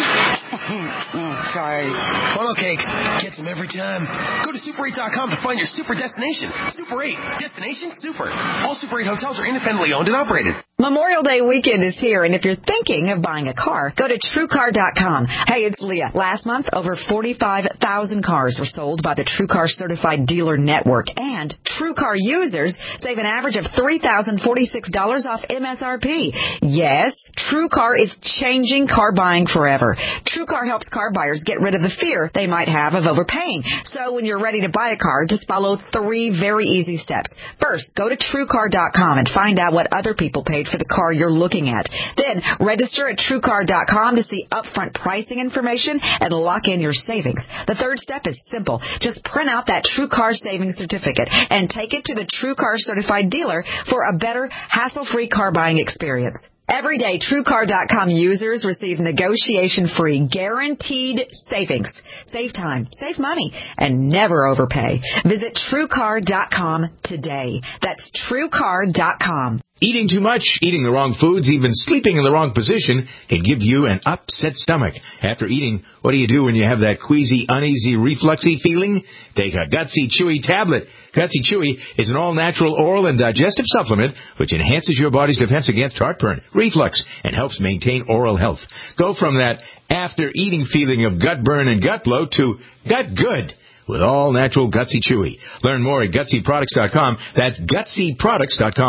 oh, sorry. Funnel cake. Gets them every time. Go to super eight dot com to find your super destination. Super eight. Destination super. All Super eight hotels are independently owned and operated. Memorial Day weekend is here, and if you're thinking of buying a car, go to True Car dot com. Hey, it's Leah. Last month, over forty-five thousand cars were sold by the True Car Certified Dealer Network, and True Car users save an average of three thousand forty-six dollars off M S R P. Yes, True Car is changing car buying forever. True Car helps car buyers get rid of the fear they might have of overpaying. So when you're ready to buy a car, just follow three very easy steps. First, go to True Car dot com and find out what other people paid for the car you're looking at. Then register at True Car dot com to see upfront pricing information and lock in your savings. The third step is simple. Just print out that True Car savings certificate and take it to the True Car certified dealer for a better, hassle-free car buying experience. Every day, True Car dot com users receive negotiation-free, guaranteed savings. Save time, save money, and never overpay. Visit True Car dot com today. That's True Car dot com. Eating too much, eating the wrong foods, even sleeping in the wrong position can give you an upset stomach. After eating, what do you do when you have that queasy, uneasy, refluxy feeling? Take a Gutsy Chewy tablet. Gutsy Chewy is an all-natural oral and digestive supplement which enhances your body's defense against heartburn, reflux, and helps maintain oral health. Go from that after-eating feeling of gut burn and gut bloat to gut good with all-natural Gutsy Chewy. Learn more at Gutsy Products dot com. That's Gutsy Products dot com.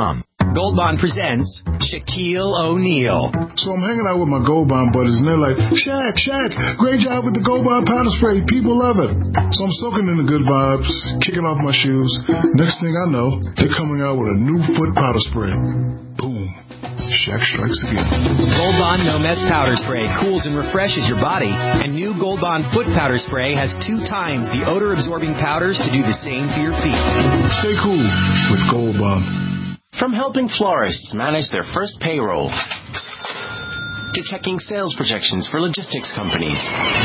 Gold Bond presents Shaquille O'Neal. So I'm hanging out with my Gold Bond buddies, and they're like, Shaq, Shaq, great job with the Gold Bond powder spray. People love it. So I'm soaking in the good vibes, kicking off my shoes. Next thing I know, they're coming out with a new foot powder spray. Boom. Shaq strikes again. Gold Bond No Mess Powder Spray cools and refreshes your body, and new Gold Bond Foot Powder Spray has two times the odor-absorbing powders to do the same for your feet. Stay cool with Gold Bond. From helping florists manage their first payroll, to checking sales projections for logistics companies,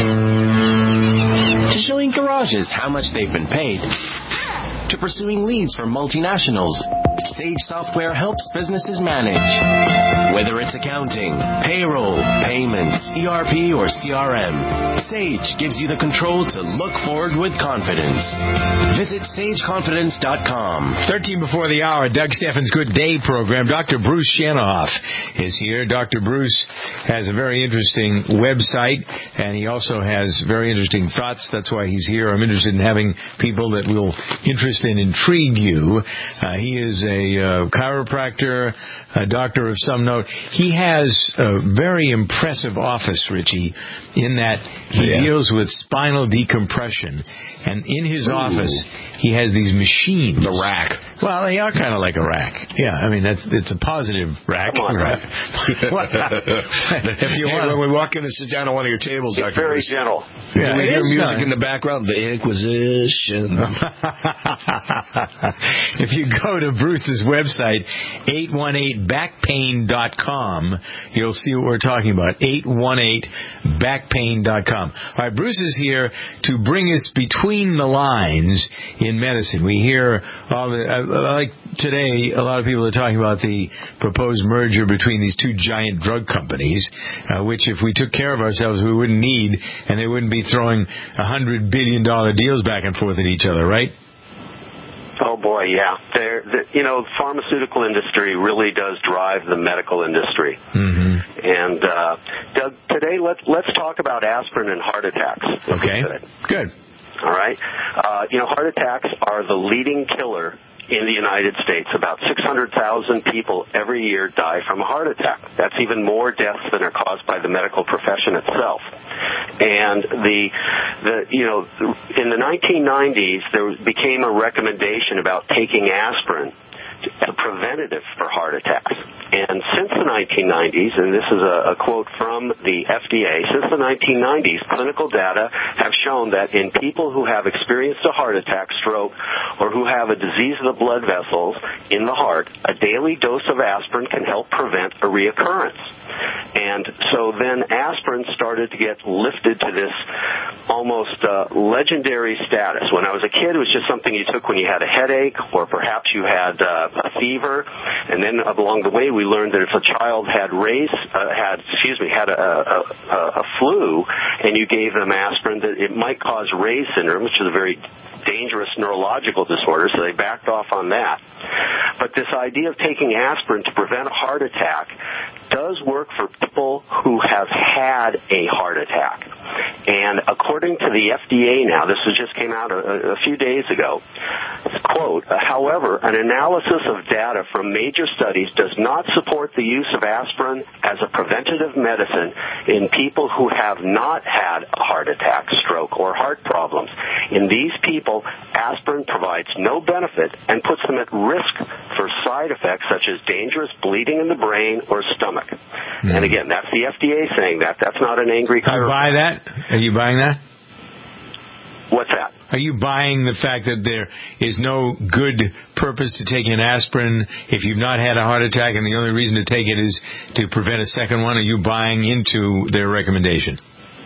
to showing garages how much they've been paid, to pursuing leads for multinationals, Sage Software helps businesses manage. Whether it's accounting, payroll, payments, E R P, or C R M, Sage gives you the control to look forward with confidence. Visit sage confidence dot com. thirteen before the hour, Doug Steffens' Good Day program. Doctor Bruce Shanoff is here. Doctor Bruce has a very interesting website, and he also has very interesting thoughts. That's why he's here. I'm interested in having people that will interest and intrigue you. Uh, he is a uh, chiropractor, a doctor of some note. He has a very impressive office, Richie, in that he yeah. deals with spinal decompression. And in his Ooh. office, he has these machines. The rack. Well, they are kind of like a rack. Yeah, I mean, that's it's a positive rack. Come on, right? If you hey, want, when we walk in and sit down on one of your tables, it's Doctor very Bruce, gentle. Yeah, we hear music not. in the background. The Inquisition. If you go to Bruce's website, eight one eight back pain dot com, you'll see what we're talking about. eight one eight back pain dot com. All right, Bruce is here to bring us between the lines in medicine. We hear all the, uh, like today, a lot of people are talking about the proposed merger between these two giant drug companies, uh, which if we took care of ourselves, we wouldn't need, and they wouldn't be throwing one hundred billion dollars deals back and forth at each other, right? Oh boy, yeah. They're, the, you know, the pharmaceutical industry really does drive the medical industry. Mm-hmm. And uh, Doug, today let's let's talk about aspirin and heart attacks. Okay. Good. All right. Uh, you know, heart attacks are the leading killer in the United States. About six hundred thousand people every year die from a heart attack. That's even more deaths than are caused by the medical profession itself. And the, the you know, in the nineteen nineties, there became a recommendation about taking aspirin as a preventative for heart attacks. And since the nineteen nineties, and this is a, a quote from the F D A, since the nineteen nineties, clinical data have shown that in people who have experienced a heart attack, stroke, or who have a disease of the blood vessels in the heart, a daily dose of aspirin can help prevent a reoccurrence. And so then aspirin started to get lifted to this almost uh, legendary status. When I was a kid, it was just something you took when you had a headache, or perhaps you had uh, a fever. And then along the way, we learned that if a child had race, uh, had excuse me, had a, a, a, a flu, and you gave them aspirin, that it might cause Ray's syndrome, which is a very dangerous neurological disorder, so they backed off on that. But this idea of taking aspirin to prevent a heart attack does work for people who have had a heart attack. And according to the F D A now, this just came out a, a few days ago, quote, however, an analysis of data from major studies does not support the use of aspirin as a preventative medicine in people who have not had a heart attack, stroke, or heart problems. In these people, aspirin provides no benefit and puts them at risk for side effects such as dangerous bleeding in the brain or stomach. Mm. And again, that's the F D A saying that. That's not an angry chiropractor. You buy that? Are you buying that? What's that? Are you buying the fact that there is no good purpose to taking an aspirin if you've not had a heart attack and the only reason to take it is to prevent a second one? Are you buying into their recommendation?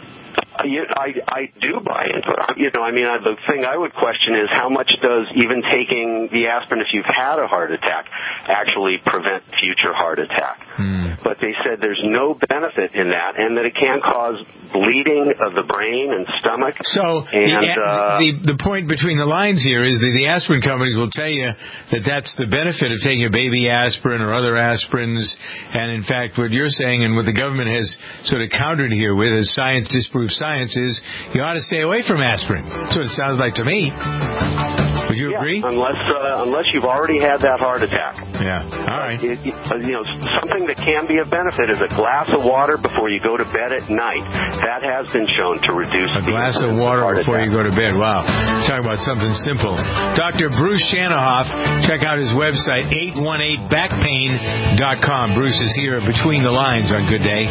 I, I do buy into it. You know, I mean, I, the thing I would question is how much does even taking the aspirin if you've had a heart attack actually prevent future heart attack? Hmm. But they said there's no benefit in that, and that it can cause bleeding of the brain and stomach. So and, the, uh, the the point between the lines here is that the aspirin companies will tell you that that's the benefit of taking a baby aspirin or other aspirins, and in fact what you're saying and what the government has sort of countered here with as science disproves science is you ought to stay away from aspirin. That's what it sounds like to me. Would Would you yeah, agree? Unless uh, unless you've already had that heart attack. Yeah. All right. It, it, you know, something that can be of benefit is a glass of water before you go to bed at night. That has been shown to reduce a the glass of water before you go to bed. Wow. Talk about something simple. Doctor Bruce Shanahoff. Check out his website, eight one eight back pain dot com. Bruce is here between the lines on Good Day.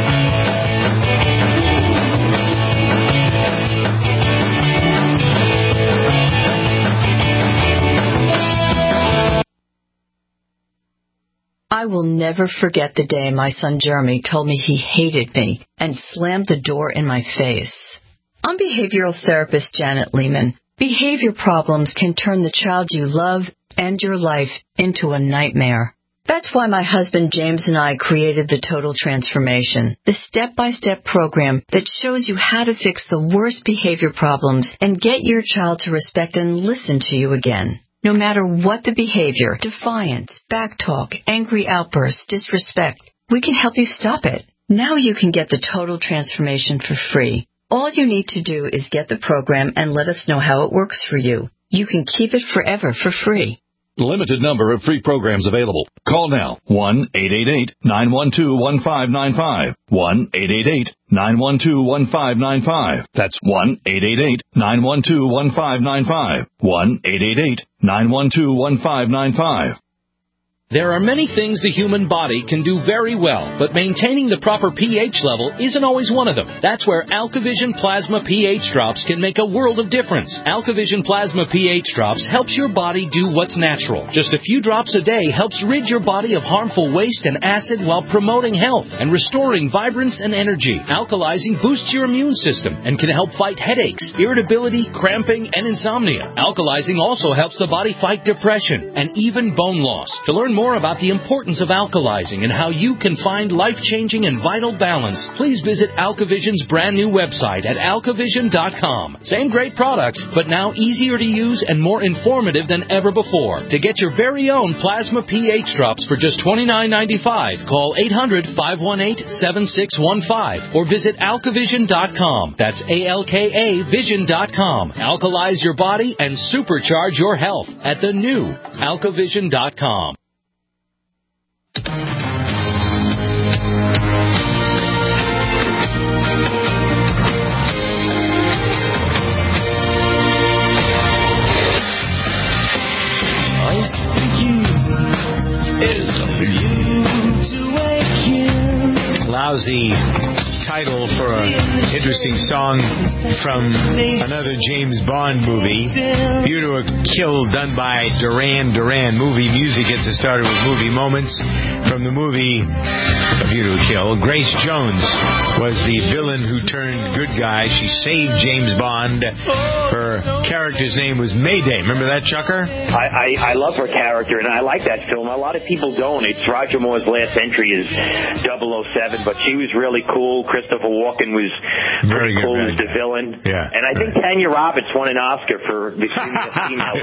I will never forget the day my son Jeremy told me he hated me and slammed the door in my face. I'm behavioral therapist Janet Lehman. Behavior problems can turn the child you love and your life into a nightmare. That's why my husband James and I created the Total Transformation, the step-by-step program that shows you how to fix the worst behavior problems and get your child to respect and listen to you again. No matter what the behavior, defiance, backtalk, angry outbursts, disrespect, we can help you stop it. Now you can get the Total Transformation for free. All you need to do is get the program and let us know how it works for you. You can keep it forever for free. Limited number of free programs available. Call now. one eight eight eight nine one two one five nine five. one eight eight eight nine one two one five nine five. That's one eight eight eight nine one two one five nine five. one eight eight eight nine one two one five nine five. There are many things the human body can do very well, but maintaining the proper pH level isn't always one of them. That's where AlkaVision Plasma pH Drops can make a world of difference. AlkaVision Plasma pH Drops helps your body do what's natural. Just a few drops a day helps rid your body of harmful waste and acid while promoting health and restoring vibrance and energy. Alkalizing boosts your immune system and can help fight headaches, irritability, cramping, and insomnia. Alkalizing also helps the body fight depression and even bone loss. To learn more about the importance of alkalizing and how you can find life-changing and vital balance, please visit AlkaVision's brand new website at alkavision dot com. Same great products, but now easier to use and more informative than ever before. To get your very own Plasma pH Drops for just twenty-nine ninety-five, call eight hundred five one eight seven six one five or visit alkavision dot com. That's A L K A vision dot com. Alkalize your body and supercharge your health at the new alkavision dot com. Lousy title for an interesting song from another James Bond movie. View to a Kill done by Duran Duran. Movie music gets us started with movie moments from the movie View to a Kill. Grace Jones was the villain who turned good guy. She saved James Bond. Her character's name was Mayday. Remember that, Chucker? I, I, I love her character, and I like that film. A lot of people don't. It's Roger Moore's last entry is double oh seven, but she was really cool. Christopher Walken was very pretty cool good, as the good. villain. Yeah. And I think Tanya Roberts won an Oscar for the female.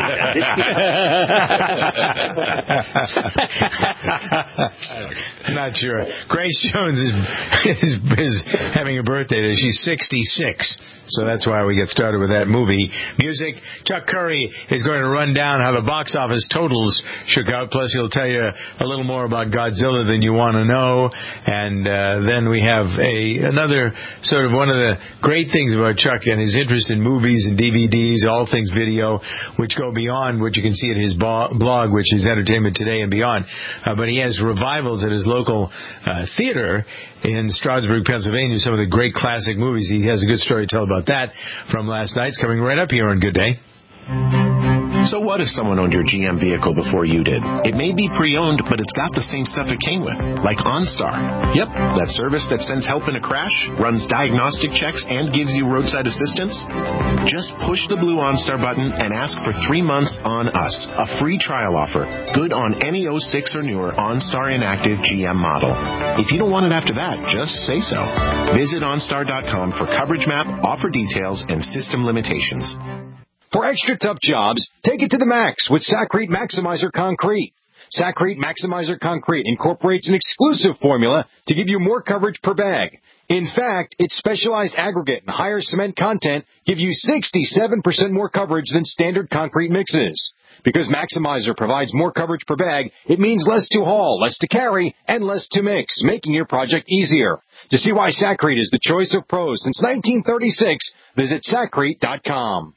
Not sure. Grace Jones is, is is having a birthday today. She's sixty-six. So that's why we get started with that movie. Music, Chuck Curry is going to run down how the box office totals shook out. Plus, he'll tell you a little more about Godzilla than you want to know. And uh, then we have a another sort of one of the great things about Chuck and his interest in movies and D V Ds, all things video, which go beyond what you can see at his blog, which is Entertainment Today and beyond. Uh, but he has revivals at his local uh, theater in Stroudsburg, Pennsylvania, some of the great classic movies. He has a good story to tell about that from last night. It's coming right up here on Good Day. So what if someone owned your G M vehicle before you did? It may be pre-owned, but it's got the same stuff it came with, like OnStar. Yep, that service that sends help in a crash, runs diagnostic checks, and gives you roadside assistance. Just push the blue OnStar button and ask for three months on us, a free trial offer, good on any oh six or newer OnStar inactive G M model. If you don't want it after that, just say so. Visit OnStar dot com for coverage map, offer details, and system limitations. For extra tough jobs, take it to the max with Sakrete Maximizer Concrete. Sakrete Maximizer Concrete incorporates an exclusive formula to give you more coverage per bag. In fact, its specialized aggregate and higher cement content give you sixty-seven percent more coverage than standard concrete mixes. Because Maximizer provides more coverage per bag, it means less to haul, less to carry, and less to mix, making your project easier. To see why Sakrete is the choice of pros since nineteen thirty-six, visit Sakrete dot com.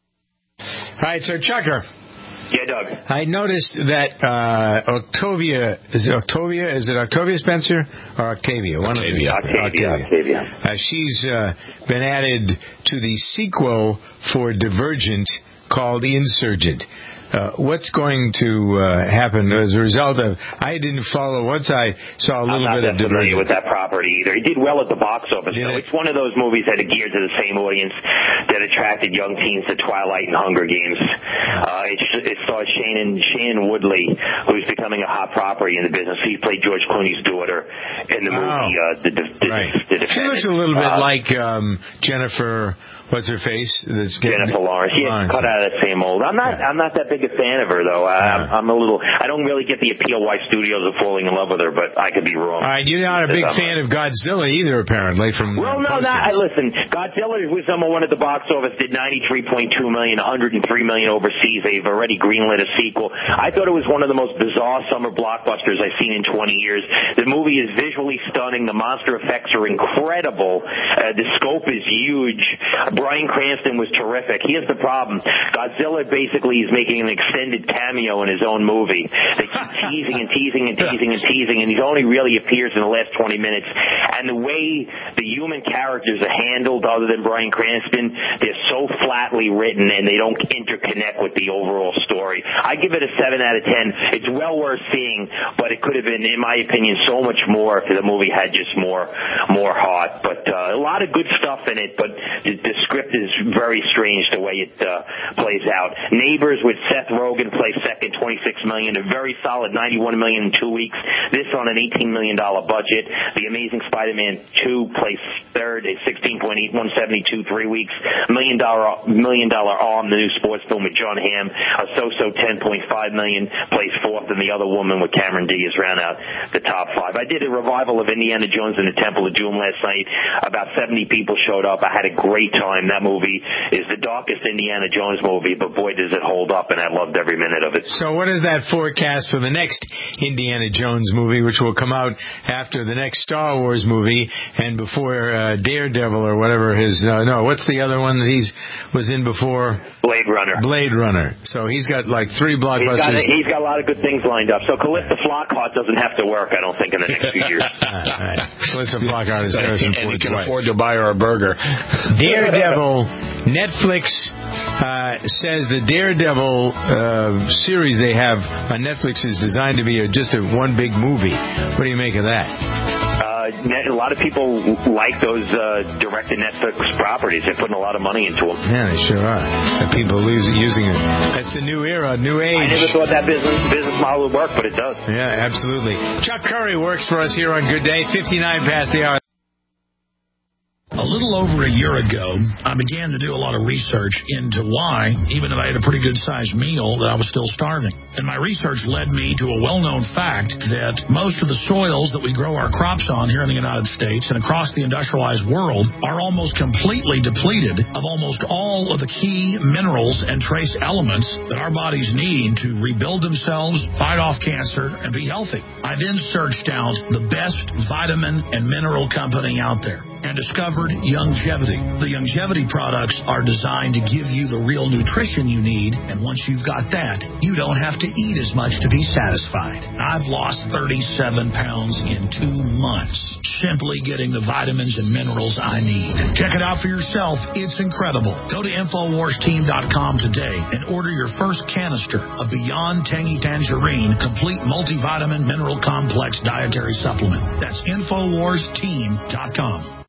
All right, so Chucker. Yeah, Doug. I noticed that uh, Octavia, is it Octavia? Is it Octavia Spencer or Octavia? One Octavia. Of the, Octavia. Octavia. Uh, she's uh, been added to the sequel for Divergent called The Insurgent. Uh, what's going to uh, happen as a result of? I didn't follow. Once I saw a little I'm not bit that of familiar Divergent with that property either. It did well at the box office. Did though. it? It's one of those movies that are geared to the same audience that attracted young teens to Twilight and Hunger Games. Uh, it, it stars Shannon Shannon Woodley, who's becoming a hot property in the business. He played George Clooney's daughter in the movie. Oh. Uh, the, the, the, right. the She looks a little bit uh, like um, Jennifer. What's her face? That's getting, Jennifer Lawrence. Yeah, Lawrence. cut out of the same mold. I'm not. I'm not that big a fan of her though. I, I'm, I'm a little. I don't really get the appeal why studios are falling in love with her, but I could be wrong. All right, you're not a big fan of Godzilla either, apparently. From well, no, not. I listen. Godzilla was number one at the box office. Did ninety-three point two million, one hundred three million overseas. They've already greenlit a sequel. I thought it was one of the most bizarre summer blockbusters I've seen in twenty years. The movie is visually stunning. The monster effects are incredible. Uh, the scope is huge. Bryan Cranston was terrific. Here's the problem. Godzilla basically is making an extended cameo in his own movie. They keep teasing and teasing and teasing and teasing, and he only really appears in the last twenty minutes. And the way the human characters are handled, other than Bryan Cranston, they're so flatly written, and they don't interconnect with the overall story. I give it a seven out of ten. It's well worth seeing, but it could have been, in my opinion, so much more if the movie had just more more heart. But uh, a lot of good stuff in it, but the, the script is very strange the way it uh, plays out. Neighbors with Seth Rogen plays second, twenty-six million dollars. A very solid ninety-one million dollars in two weeks. This on an eighteen million dollars budget. The Amazing Spider-Man two plays third at sixteen point eight, one seventy-two, three weeks. Million dollar million dollar Arm, the new sports film with John Hamm. A So-So ten point five million dollars plays fourth, and The Other Woman with Cameron Diaz round out the top five. I did a revival of Indiana Jones and the Temple of Doom last night. About seventy people showed up. I had a great time. That movie is the darkest Indiana Jones movie, but boy, does it hold up, and I loved every minute of it. So what is that forecast for the next Indiana Jones movie, which will come out after the next Star Wars movie and before uh, Daredevil or whatever his, uh, no, what's the other one that he's was in before? Blade Runner. Blade Runner. So he's got like three blockbusters. He's got, a, he's got a lot of good things lined up. So Calista Flockhart doesn't have to work, I don't think, in the next few years. All right. Calista Flockhart is Harrison And he Ford's can wife. afford to buy her a burger. Daredevil. Netflix uh, says the Daredevil uh, series they have on Netflix is designed to be a, just a one big movie. What do you make of that? Uh, a lot of people like those uh, direct-to-Netflix properties. They're putting a lot of money into them. Yeah, they sure are. And people lose, using it. That's the new era, new age. I never thought that business business model would work, but it does. Yeah, absolutely. Chuck Curry works for us here on Good Day, fifty-nine past the hour. A little over a year ago, I began to do a lot of research into why, even if I had a pretty good-sized meal, that I was still starving. And my research led me to a well-known fact that most of the soils that we grow our crops on here in the United States and across the industrialized world are almost completely depleted of almost all of the key minerals and trace elements that our bodies need to rebuild themselves, fight off cancer, and be healthy. I then searched out the best vitamin and mineral company out there and discovered Youngevity. The Youngevity products are designed to give you the real nutrition you need, and once you've got that, you don't have to eat as much to be satisfied. I've lost thirty-seven pounds in two months, simply getting the vitamins and minerals I need. Check it out for yourself. It's incredible. Go to Infowars Team dot com today and order your first canister of Beyond Tangy Tangerine Complete Multivitamin Mineral Complex Dietary Supplement. That's Infowars Team dot com.